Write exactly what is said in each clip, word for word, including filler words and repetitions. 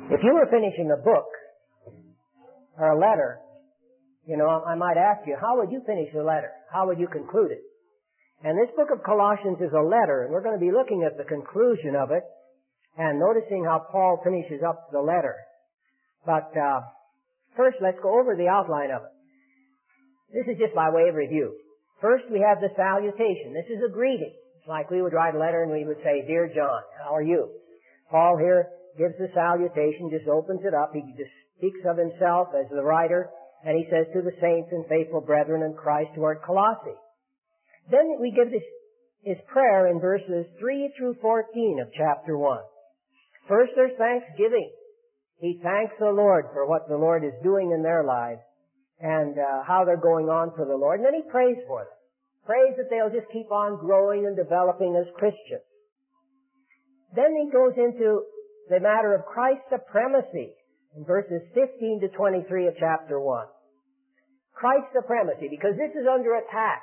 If you were finishing a book or a letter, you know, I might ask you, how would you finish the letter? How would you conclude it? And this book of Colossians is a letter, and we're going to be looking at the conclusion of it and noticing how Paul finishes up the letter. But uh, first, let's go over the outline of it. This is just by way of review. First, we have the salutation. This is a greeting. It's like we would write a letter and we would say, Dear John, how are you? Paul here gives the salutation, just opens it up. He just speaks of himself as the writer, and he says, to the saints and faithful brethren in Christ who are at Colossae. Then we give this, his prayer in verses three through fourteen of chapter one. First, there's thanksgiving. He thanks the Lord for what the Lord is doing in their lives and uh, how they're going on for the Lord. And then he prays for them. Prays that they'll just keep on growing and developing as Christians. Then he goes into the matter of Christ's supremacy in verses fifteen to twenty-three of chapter one. Christ's supremacy, because this is under attack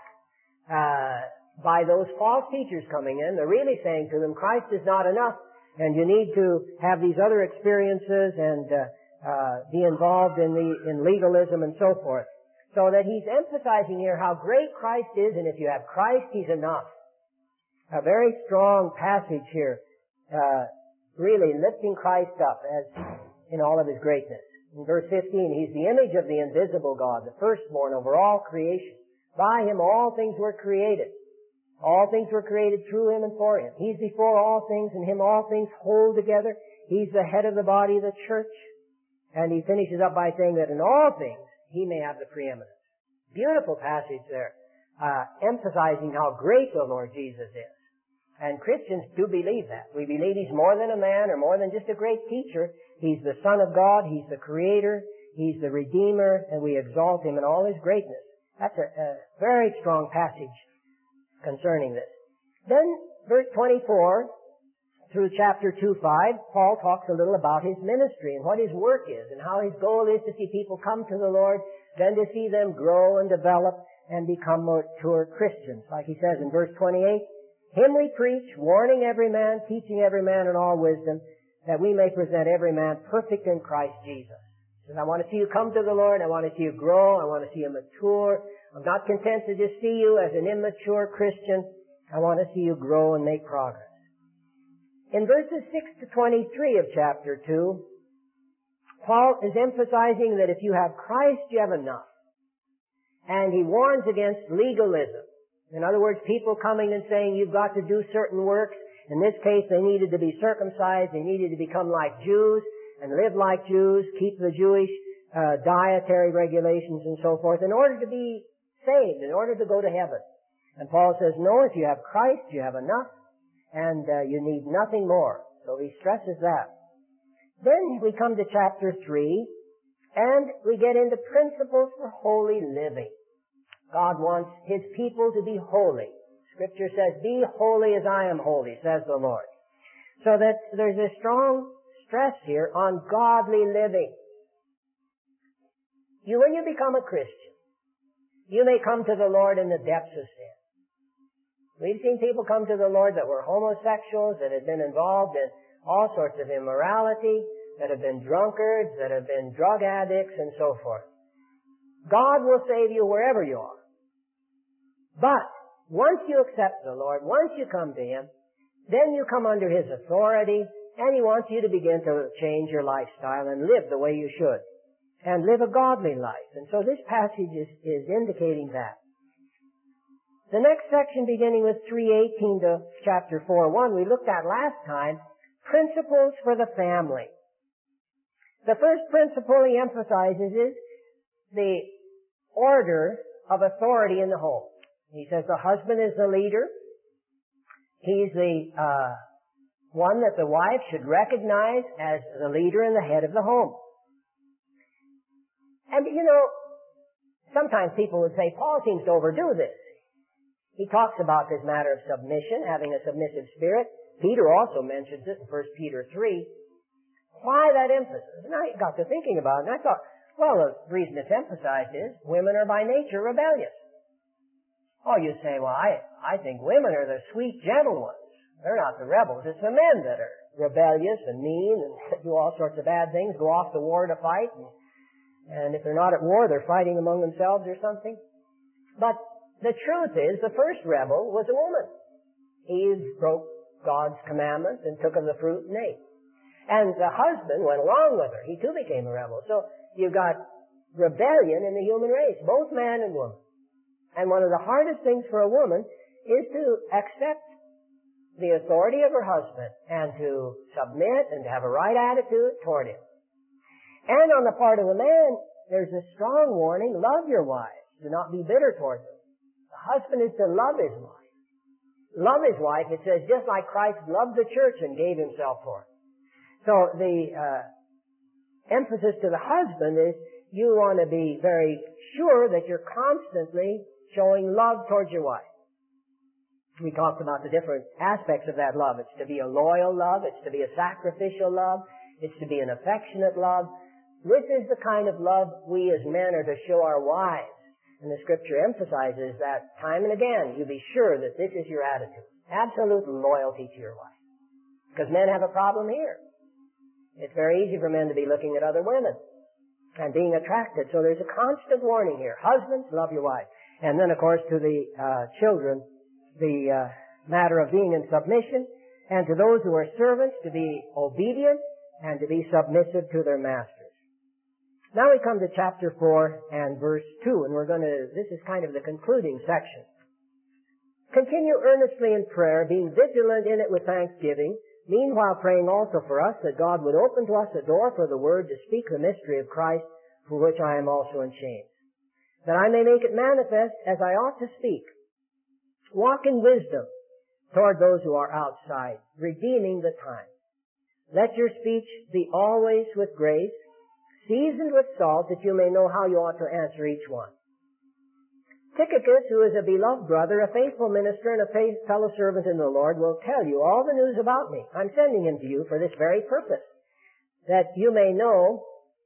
uh, by those false teachers coming in. They're really saying to them, Christ is not enough, and you need to have these other experiences and uh, uh, be involved in the in legalism and so forth. So that he's emphasizing here how great Christ is, and if you have Christ, he's enough. A very strong passage here, uh, really lifting Christ up as in all of his greatness. In verse fifteen, he's the image of the invisible God, the firstborn over all creation. By him all things were created. All things were created through him and for him. He's before all things, and him all things hold together. He's the head of the body of the church. And he finishes up by saying that in all things he may have the preeminence. Beautiful passage there, uh, emphasizing how great the Lord Jesus is. And Christians do believe that. We believe he's more than a man or more than just a great teacher. He's the Son of God. He's the Creator. He's the Redeemer. And we exalt him in all his greatness. That's a, a very strong passage concerning this. Then, verse twenty-four through chapter two five, Paul talks a little about his ministry and what his work is and how his goal is to see people come to the Lord, then to see them grow and develop and become mature Christians. Like he says in verse twenty-eight, him we preach, warning every man, teaching every man in all wisdom, that we may present every man perfect in Christ Jesus. He says, I want to see you come to the Lord. I want to see you grow. I want to see you mature. I'm not content to just see you as an immature Christian. I want to see you grow and make progress. In verses six to twenty-three of chapter two, Paul is emphasizing that if you have Christ, you have enough. And he warns against legalism. In other words, people coming and saying you've got to do certain works. In this case, they needed to be circumcised. They needed to become like Jews and live like Jews, keep the Jewish uh, dietary regulations and so forth in order to be saved, in order to go to heaven. And Paul says, no, if you have Christ, you have enough, and uh, you need nothing more. So he stresses that. Then we come to chapter three, and we get into principles for holy living. God wants his people to be holy. Scripture says, be holy as I am holy, says the Lord. So that there's a strong stress here on godly living. You, when you become a Christian, you may come to the Lord in the depths of sin. We've seen people come to the Lord that were homosexuals, that had been involved in all sorts of immorality, that have been drunkards, that have been drug addicts, and so forth. God will save you wherever you are. But once you accept the Lord, once you come to him, then you come under his authority, and he wants you to begin to change your lifestyle and live the way you should, and live a godly life. And so this passage is, is indicating that. The next section, beginning with three eighteen to chapter four one, we looked at last time, principles for the family. The first principle he emphasizes is the order of authority in the home. He says the husband is the leader. He's the uh, one that the wife should recognize as the leader and the head of the home. And, you know, sometimes people would say, Paul seems to overdo this. He talks about this matter of submission, having a submissive spirit. Peter also mentions it in First Peter three. Why that emphasis? And I got to thinking about it, and I thought, well, the reason it's emphasized is women are by nature rebellious. Oh, you say, well, I, I think women are the sweet, gentle ones. They're not the rebels. It's the men that are rebellious and mean and do all sorts of bad things, go off to war to fight. And, and if they're not at war, they're fighting among themselves or something. But the truth is, the first rebel was a woman. Eve broke God's commandments and took of the fruit and ate. And the husband went along with her. He too became a rebel. So you've got rebellion in the human race, both man and woman. And one of the hardest things for a woman is to accept the authority of her husband and to submit and to have a right attitude toward him. And on the part of the man, there's a strong warning, love your wives. Do not be bitter toward them. The husband is to love his wife. Love his wife, it says, just like Christ loved the church and gave himself for it. So the uh, emphasis to the husband is you want to be very sure that you're constantly showing love towards your wife. We talked about the different aspects of that love. It's to be a loyal love. It's to be a sacrificial love. It's to be an affectionate love. This is the kind of love we as men are to show our wives. And the Scripture emphasizes that time and again. You be sure that this is your attitude. Absolute loyalty to your wife. Because men have a problem here. It's very easy for men to be looking at other women and being attracted. So there's a constant warning here. Husbands, love your wife. And then, of course, to the uh, children, the uh, matter of being in submission, and to those who are servants to be obedient and to be submissive to their masters. Now we come to chapter four and verse two, and we're going to, this is kind of the concluding section. Continue earnestly in prayer, being vigilant in it with thanksgiving, meanwhile praying also for us that God would open to us a door for the word to speak the mystery of Christ, for which I am also in chains, that I may make it manifest as I ought to speak. Walk in wisdom toward those who are outside, redeeming the time. Let your speech be always with grace, seasoned with salt, that you may know how you ought to answer each one. Tychicus, who is a beloved brother, a faithful minister, and a faith, fellow servant in the Lord, will tell you all the news about me. I'm sending him to you for this very purpose, that you may know,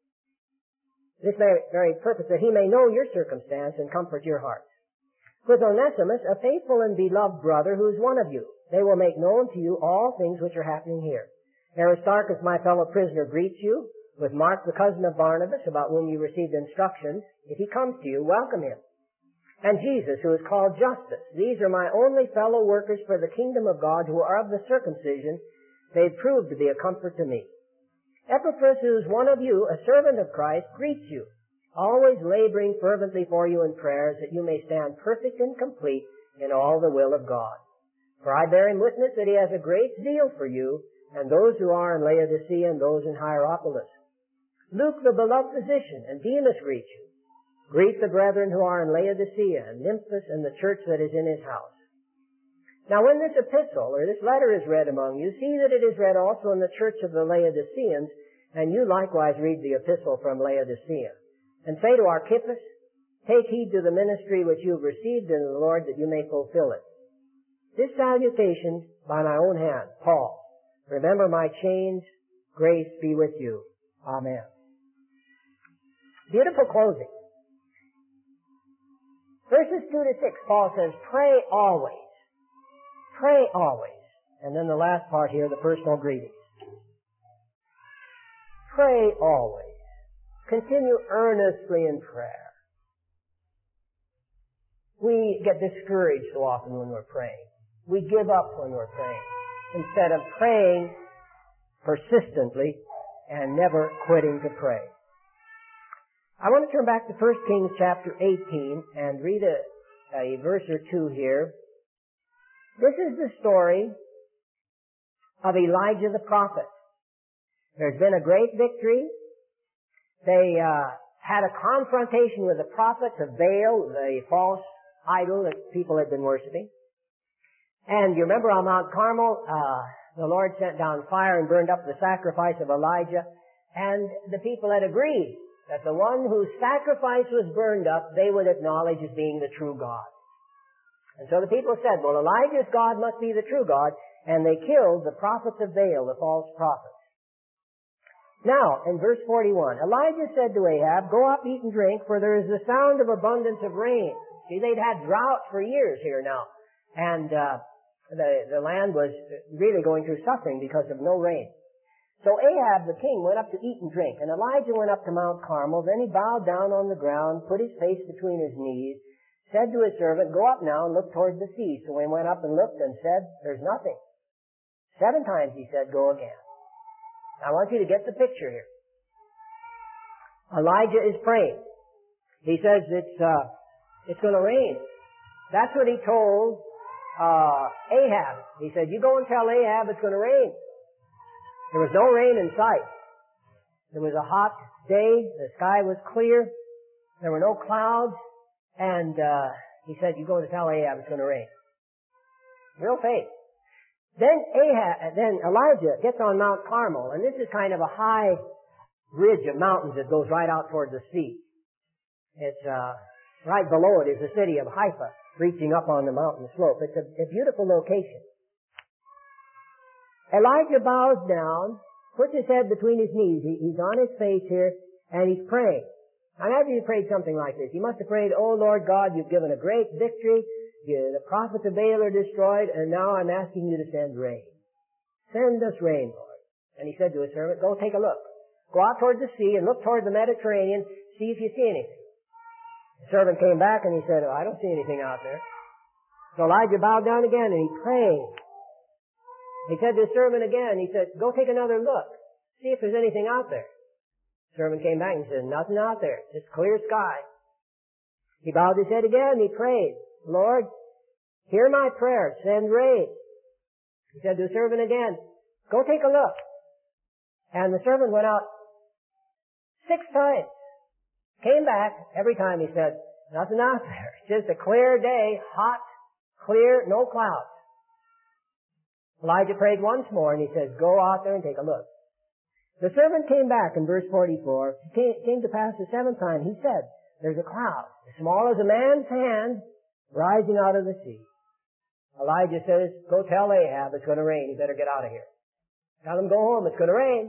this very, very purpose, that he may know your circumstance and comfort your hearts. With Onesimus, a faithful and beloved brother, who is one of you. They will make known to you all things which are happening here. Aristarchus, my fellow prisoner, greets you, with Mark, the cousin of Barnabas, about whom you received instructions. If he comes to you, welcome him. And Jesus, who is called Justus. These are my only fellow workers for the kingdom of God, who are of the circumcision. They've proved to be a comfort to me. Epaphras, who is one of you, a servant of Christ, greets you, always laboring fervently for you in prayers, that you may stand perfect and complete in all the will of God. For I bear him witness that he has a great zeal for you, and those who are in Laodicea and those in Hierapolis. Luke, the beloved physician, and Demas greet you. Greet the brethren who are in Laodicea, and Nymphas, and the church that is in his house. Now when this epistle, or this letter is read among you, see that it is read also in the church of the Laodiceans, and you likewise read the epistle from Laodicea. And say to Archippus, take heed to the ministry which you have received in the Lord, that you may fulfill it. This salutation by my own hand, Paul. Remember my chains, grace be with you. Amen. Beautiful closing. Verses two to six, Paul says, pray always. Pray always. And then the last part here, the personal greetings. Pray always. Continue earnestly in prayer. We get discouraged so often when we're praying. We give up when we're praying, instead of praying persistently and never quitting to pray. I want to turn back to First Kings chapter eighteen and read a, a verse or two here. This is the story of Elijah the prophet. There's been a great victory. They uh, had a confrontation with the prophets of Baal, the false idol that people had been worshiping. And you remember on Mount Carmel, uh, the Lord sent down fire and burned up the sacrifice of Elijah, and the people had agreed that the one whose sacrifice was burned up, they would acknowledge as being the true God. And so the people said, well, Elijah's God must be the true God, and they killed the prophets of Baal, the false prophets. Now, in verse forty-one, Elijah said to Ahab, go up, eat and drink, for there is the sound of abundance of rain. See, they'd had drought for years here now. And uh, The, the land was really going through suffering because of no rain. So Ahab the king went up to eat and drink, and Elijah went up to Mount Carmel. Then he bowed down on the ground, put his face between his knees, said to his servant, "Go up now and look toward the sea." So he went up and looked and said, "There's nothing." Seven times he said, "Go again." I want you to get the picture here. Elijah is praying. He says it's uh, it's going to rain. That's what he told uh, Ahab. He said, "You go and tell Ahab it's going to rain." There was no rain in sight. It was a hot day. The sky was clear. There were no clouds. And uh, he said, "You go to tell Ahab it's going to rain." Real faith. Then Ahab, then Elijah gets on Mount Carmel, and this is kind of a high ridge of mountains that goes right out toward the sea. It's uh, right below it is the city of Haifa, reaching up on the mountain slope. It's a, a beautiful location. Elijah bows down, puts his head between his knees. He, he's on his face here, and he's praying. I imagine he prayed something like this. He must have prayed, "Oh Lord God, you've given a great victory. You, the prophets of Baal are destroyed, and now I'm asking you to send rain. Send us rain, Lord." And he said to his servant, "Go take a look. Go out toward the sea and look toward the Mediterranean, see if you see anything." The servant came back and he said, "Oh, I don't see anything out there." So Elijah bowed down again and he prayed. He said to his servant again, he said, "Go take another look. See if there's anything out there." The servant came back and said, "Nothing out there. Just clear sky." He bowed his head again and he prayed, "Lord, hear my prayer. Send rain." He said to the servant again, "Go take a look." And the servant went out six times. Came back. Every time he said, "Nothing out there. Just a clear day, hot, clear, no clouds." Elijah prayed once more and he says, "Go out there and take a look." The servant came back in verse forty-four. It came, came to pass the seventh time. He said, "There's a cloud, as small as a man's hand, rising out of the sea." Elijah says, "Go tell Ahab it's going to rain. You better get out of here. Tell him go home. It's going to rain."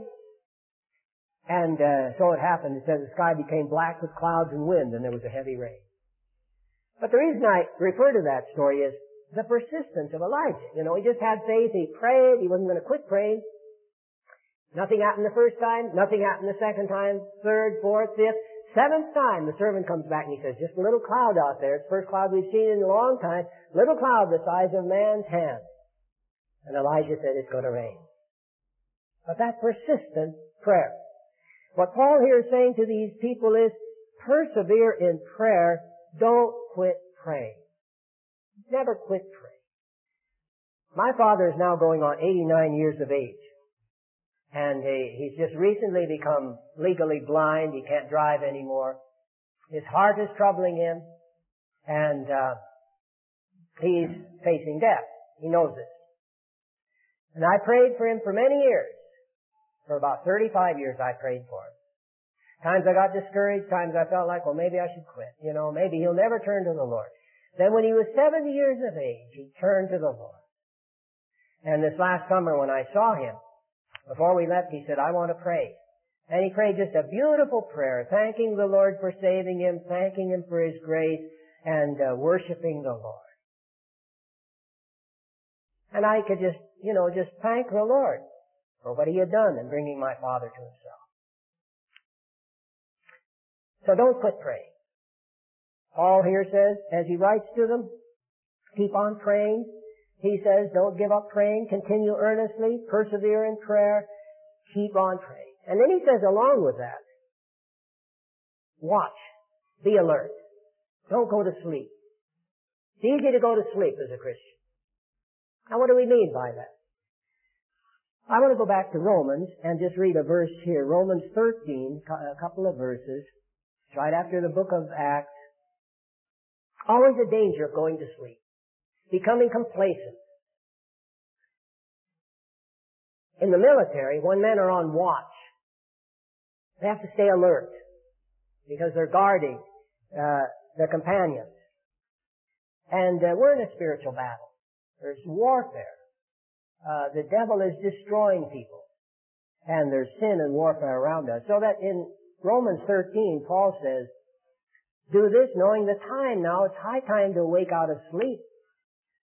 And uh, so it happened. It says the sky became black with clouds and wind, and there was a heavy rain. But the reason I refer to that story is the persistence of Elijah. You know, he just had faith. He prayed. He wasn't going to quit praying. Nothing happened the first time. Nothing happened the second time. Third, fourth, fifth. Seventh time, the servant comes back and he says, "Just a little cloud out there. It's the first cloud we've seen in a long time. Little cloud the size of a man's hand." And Elijah said, "It's going to rain." But that persistent prayer. What Paul here is saying to these people is, persevere in prayer. Don't quit praying. Never quit praying. My father is now going on eighty-nine years of age. And he, he's just recently become legally blind. He can't drive anymore. His heart is troubling him. And uh, he's facing death. He knows this. And I prayed for him for many years. For about thirty-five years I prayed for him. Times I got discouraged. Times I felt like, well, maybe I should quit. You know, maybe he'll never turn to the Lord. Then when he was seventy years of age, he turned to the Lord. And this last summer when I saw him, before we left, he said, "I want to pray." And he prayed just a beautiful prayer, thanking the Lord for saving him, thanking him for his grace, and uh, worshiping the Lord. And I could just, you know, just thank the Lord for what he had done in bringing my father to himself. So don't quit praying. Paul here says, as he writes to them, keep on praying. He says, don't give up praying. Continue earnestly. Persevere in prayer. Keep on praying. And then he says along with that, watch. Be alert. Don't go to sleep. It's easy to go to sleep as a Christian. Now what do we mean by that? I want to go back to Romans and just read a verse here. Romans thirteen, a couple of verses. It's right after the book of Acts. Always a danger of going to sleep. Becoming complacent. In the military, when men are on watch, they have to stay alert because they're guarding uh, their companions. And uh, we're in a spiritual battle. There's warfare. Uh, the devil is destroying people. And there's sin and warfare around us. So that in Romans thirteen, Paul says, do this knowing the time now. It's high time to wake out of sleep.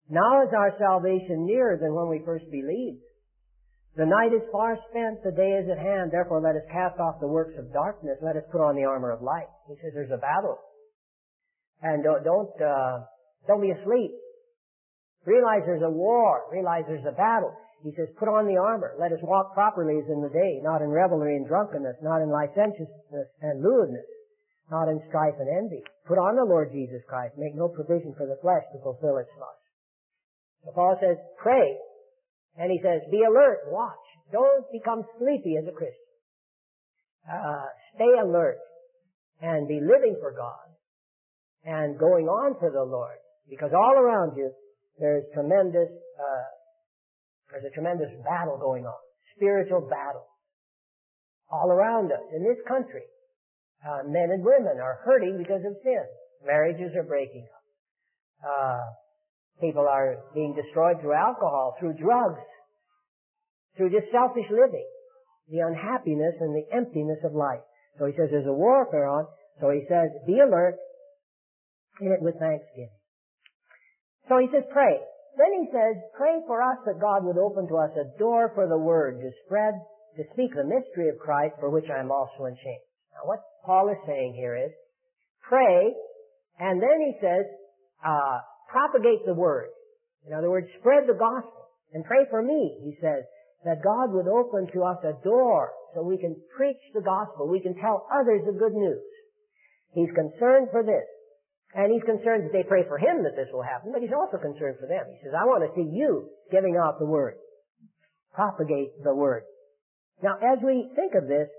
Now is our salvation nearer than when we first believed. The night is far spent, the day is at hand, therefore let us cast off the works of darkness, let us put on the armor of light. He says there's a battle. And don't, don't, uh, don't be asleep. Realize there's a war. Realize there's a battle. He says, put on the armor. Let us walk properly as in the day, not in revelry and drunkenness, not in licentiousness and lewdness, not in strife and envy. Put on the Lord Jesus Christ. Make no provision for the flesh to fulfill its lust. So Paul says, pray. And he says, be alert, watch. Don't become sleepy as a Christian. Uh, stay alert and be living for God and going on for the Lord. Because all around you, there's tremendous, uh, there's a tremendous battle going on. Spiritual battle. All around us. In this country, uh, men and women are hurting because of sin. Marriages are breaking up. Uh, People are being destroyed through alcohol, through drugs, through just selfish living, the unhappiness and the emptiness of life. So he says there's a warfare on. So he says, be alert in it with thanksgiving. So he says, pray. Then he says, pray for us that God would open to us a door for the word to spread, to speak the mystery of Christ, for which I am also in shame. Now what Paul is saying here is, pray, and then he says, uh, propagate the word. In other words, spread the gospel. And pray for me, he says, that God would open to us a door so we can preach the gospel. We can tell others the good news. He's concerned for this. And he's concerned that they pray for him that this will happen, but he's also concerned for them. He says, I want to see you giving out the word. Propagate the word. Now, as we think of this,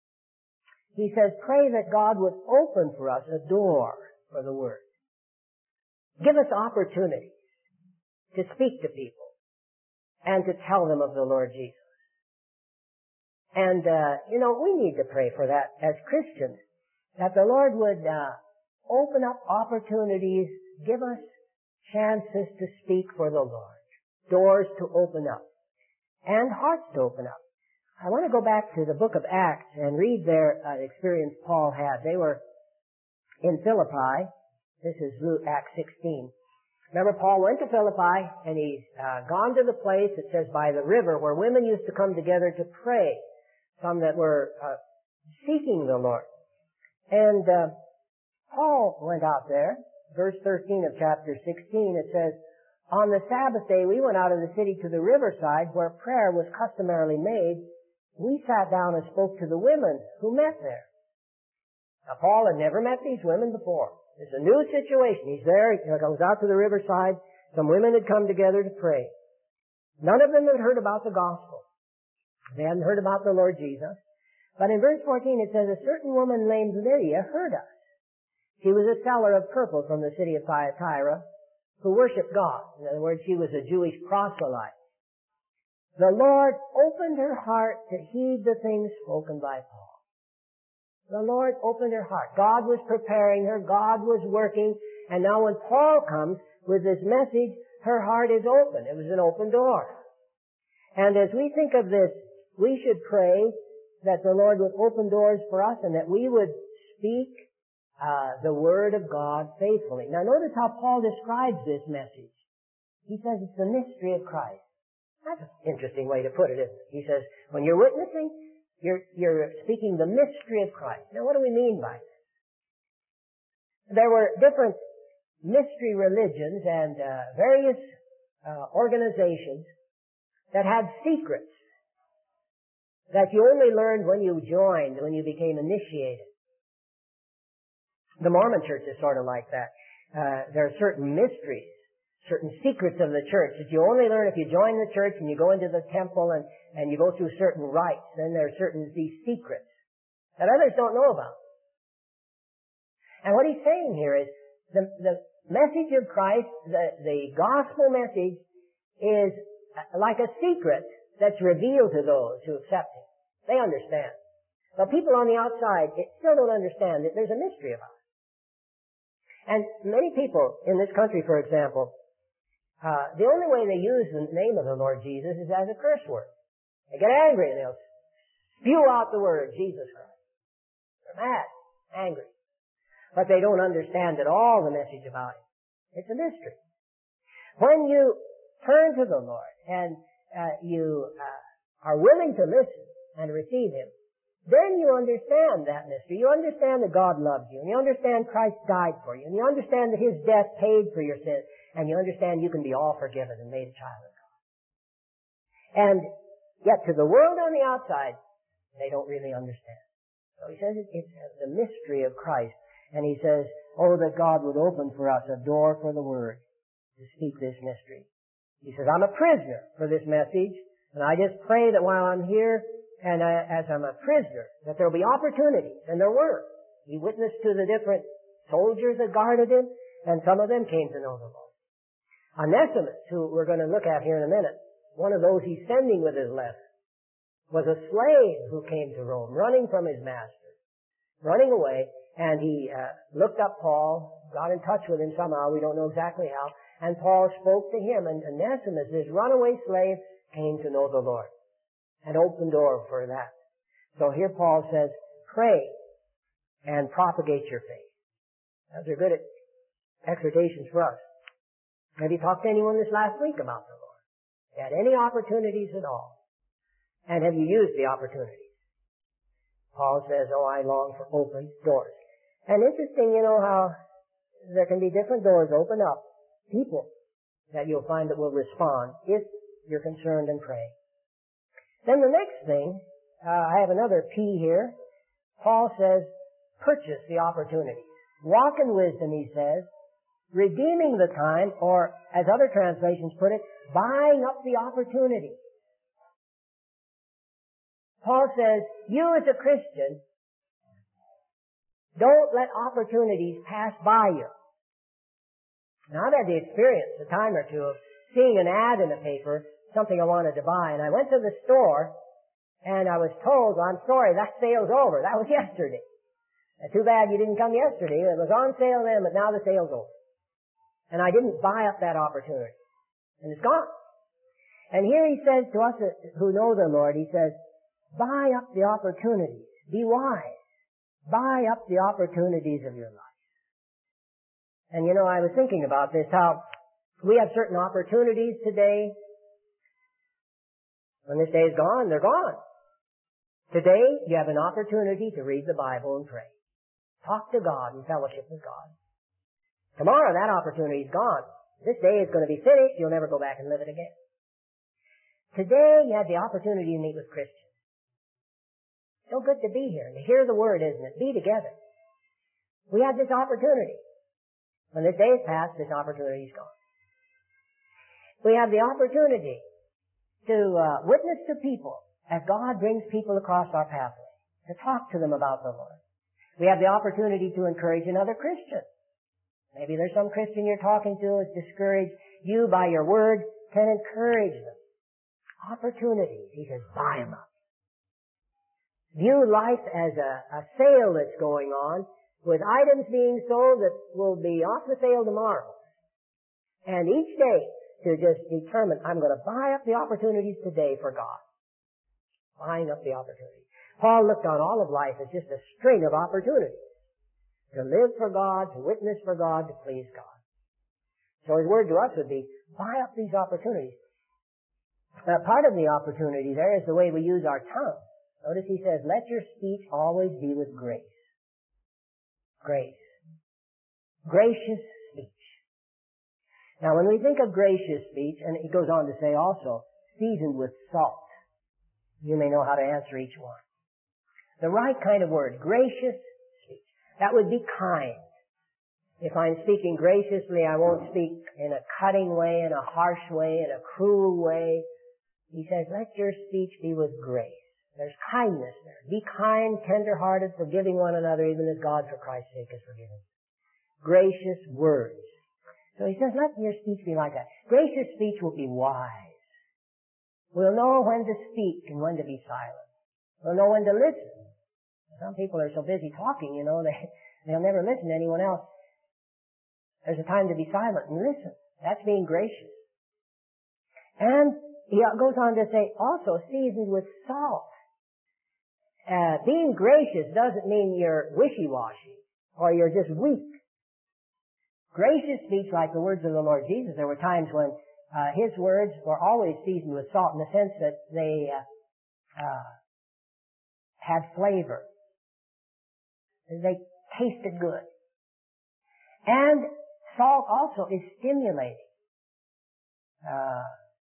he says, pray that God would open for us a door for the word. Give us opportunities to speak to people and to tell them of the Lord Jesus. And, uh, you know, we need to pray for that as Christians, that the Lord would uh, open up opportunities, give us chances to speak for the Lord, doors to open up, and hearts to open up. I want to go back to the book of Acts and read their uh, experience Paul had. They were in Philippi. This is Luke, Acts sixteen. Remember, Paul went to Philippi, and he's uh, gone to the place, it says, by the river, where women used to come together to pray, some that were uh, seeking the Lord. And uh, Paul went out there. Verse thirteen of chapter sixteen, it says, on the Sabbath day, we went out of the city to the riverside, where prayer was customarily made. We sat down and spoke to the women who met there. Now, Paul had never met these women before. It's a new situation. He's there. He goes out to the riverside. Some women had come together to pray. None of them had heard about the gospel. They hadn't heard about the Lord Jesus. But in verse fourteen it says, a certain woman named Lydia heard us. She was a seller of purple from the city of Thyatira who worshipped God. In other words, she was a Jewish proselyte. The Lord opened her heart to heed the things spoken by Paul. The Lord opened her heart. God was preparing her. God was working. And now when Paul comes with this message, her heart is open. It was an open door. And as we think of this, we should pray that the Lord would open doors for us and that we would speak uh, the Word of God faithfully. Now notice how Paul describes this message. He says it's the mystery of Christ. That's an interesting way to put it, isn't it? He says, when you're witnessing, You're, you're speaking the mystery of Christ. Now, what do we mean by this? There were different mystery religions and uh, various uh, organizations that had secrets that you only learned when you joined, when you became initiated. The Mormon Church is sort of like that. Uh, there are certain mysteries, certain secrets of the church that you only learn if you join the church and you go into the temple and, and you go through certain rites. Then there are certain these secrets that others don't know about. And what he's saying here is the, the message of Christ, the, the gospel message, is like a secret that's revealed to those who accept it. They understand. But people on the outside still don't understand that there's a mystery about it. And many people in this country, for example, Uh, the only way they use the name of the Lord Jesus is as a curse word. They get angry and they'll spew out the word, Jesus Christ. They're mad, angry. But they don't understand at all the message about it. It's a mystery. When you turn to the Lord and uh, you uh, are willing to listen and receive Him, then you understand that mystery. You understand that God loves you, and you understand Christ died for you, and you understand that His death paid for your sins, and you understand you can be all forgiven and made a child of God. And yet to the world on the outside, they don't really understand. So he says it's the mystery of Christ. And he says, oh, that God would open for us a door for the Word to speak this mystery. He says, I'm a prisoner for this message, and I just pray that while I'm here, and I, as I'm a prisoner, that there'll be opportunities, and there were. He witnessed to the different soldiers that guarded him, and some of them came to know the Lord. Onesimus, who we're going to look at here in a minute, one of those he's sending with his letter, was a slave who came to Rome, running from his master, running away, and he uh, looked up Paul, got in touch with him somehow, we don't know exactly how, and Paul spoke to him, and Onesimus, this runaway slave, came to know the Lord, and opened the door for that. So here Paul says, pray and propagate your faith. Those are good exhortations for us. Have you talked to anyone this last week about the Lord? Had any opportunities at all? And have you used the opportunities? Paul says, oh, I long for open doors. And interesting, you know, how there can be different doors open up. People that you'll find that will respond if you're concerned and pray. Then the next thing, uh, I have another P here. Paul says, purchase the opportunities. Walk in wisdom, he says, redeeming the time, or as other translations put it, buying up the opportunity. Paul says, you as a Christian, don't let opportunities pass by you. Now, I've had the experience a time or two of seeing an ad in the paper, something I wanted to buy, and I went to the store, and I was told, well, I'm sorry, that sale's over. That was yesterday. And too bad you didn't come yesterday. It was on sale then, but now the sale's over. And I didn't buy up that opportunity. And it's gone. And here he says to us who know the Lord, he says, buy up the opportunities. Be wise. Buy up the opportunities of your life. And you know, I was thinking about this, how we have certain opportunities today. When this day is gone, they're gone. Today, you have an opportunity to read the Bible and pray. Talk to God and fellowship with God. Tomorrow, that opportunity is gone. This day is going to be finished. You'll never go back and live it again. Today, you have the opportunity to meet with Christians. So good to be here and to hear the Word, isn't it? Be together. We have this opportunity. When this day is past, this opportunity is gone. We have the opportunity to uh, witness to people as God brings people across our pathway, to talk to them about the Lord. We have the opportunity to encourage another Christian. Maybe there's some Christian you're talking to who's discouraged. You, by your word, can encourage them. Opportunities. He says, buy them up. View life as a, a sale that's going on, with items being sold that will be off the sale tomorrow. And each day, to just determine, I'm going to buy up the opportunities today for God. Buying up the opportunities. Paul looked on all of life as just a string of opportunities. To live for God, to witness for God, to please God. So his word to us would be, buy up these opportunities. Now, part of the opportunity there is the way we use our tongue. Notice he says, let your speech always be with grace. Grace. Gracious speech. Now, when we think of gracious speech, and he goes on to say also, seasoned with salt, you may know how to answer each one. The right kind of word, gracious speech. That would be kind. If I'm speaking graciously, I won't speak in a cutting way, in a harsh way, in a cruel way. He says, let your speech be with grace. There's kindness there. Be kind, tender-hearted, forgiving one another, even as God, for Christ's sake, has forgiven. Gracious words. So he says, let your speech be like that. Gracious speech will be wise. We'll know when to speak and when to be silent. We'll know when to listen. Some people are so busy talking, you know, they, they'll never listen to anyone else. There's a time to be silent and listen. That's being gracious. And he goes on to say, also seasoned with salt. Uh, being gracious doesn't mean you're wishy-washy or you're just weak. gracious speech like the words of the Lord Jesus. There were times when uh, His words were always seasoned with salt in the sense that they uh, uh, had flavor. They tasted good. And salt also is stimulating. Uh,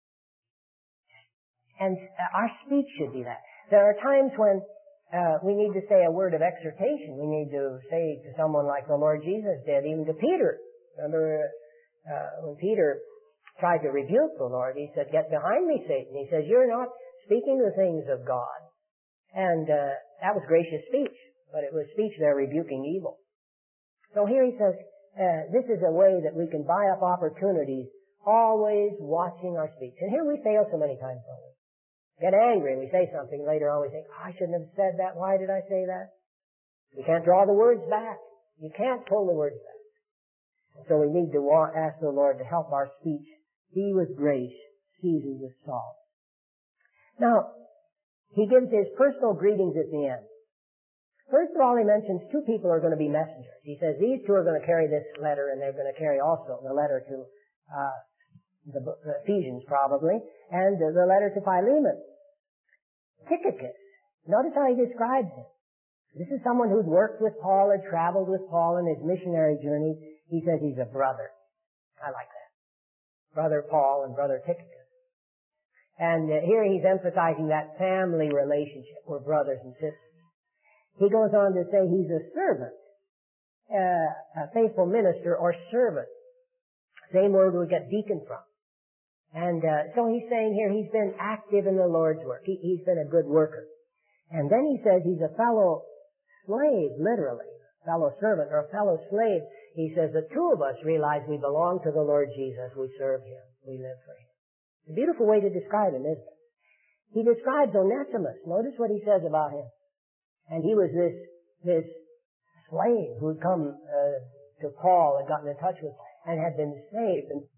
and our speech should be that. There are times when uh, we need to say a word of exhortation. We need to say to someone like the Lord Jesus did, even to Peter. Remember uh, when Peter tried to rebuke the Lord, he said, "Get behind me, Satan." He says, "You're not speaking the things of God." And uh, that was gracious speech, but it was speech there rebuking evil. So here he says, uh, this is a way that we can buy up opportunities, always watching our speech. And here we fail so many times, don't we? Get angry, we say something, later on we think, oh, I shouldn't have said that, why did I say that? We can't draw the words back. You can't pull the words back. So we need to ask the Lord to help our speech be with grace, seasoned with salt. Now, he gives his personal greetings at the end. First of all, he mentions two people are going to be messengers. He says these two are going to carry this letter, and they're going to carry also the letter to uh, the, the Ephesians, probably, and uh, the letter to Philemon. Tychicus. Notice how he describes him. This is someone who'd worked with Paul, had traveled with Paul in his missionary journey. He says he's a brother. I like that. Brother Paul and brother Tychicus. And uh, here he's emphasizing that family relationship. We're brothers and sisters. He goes on to say he's a servant, uh, a faithful minister or servant. Same word we get deacon from. And uh, so he's saying here he's been active in the Lord's work. He, he's been a good worker. And then he says he's a fellow slave, literally, fellow servant or a fellow slave. He says the two of us realize we belong to the Lord Jesus. We serve Him. We live for Him. It's a beautiful way to describe him, isn't it? He describes Onesimus. Notice what he says about him. And he was this, this slave who had come uh, to Paul and gotten in touch with and had been saved and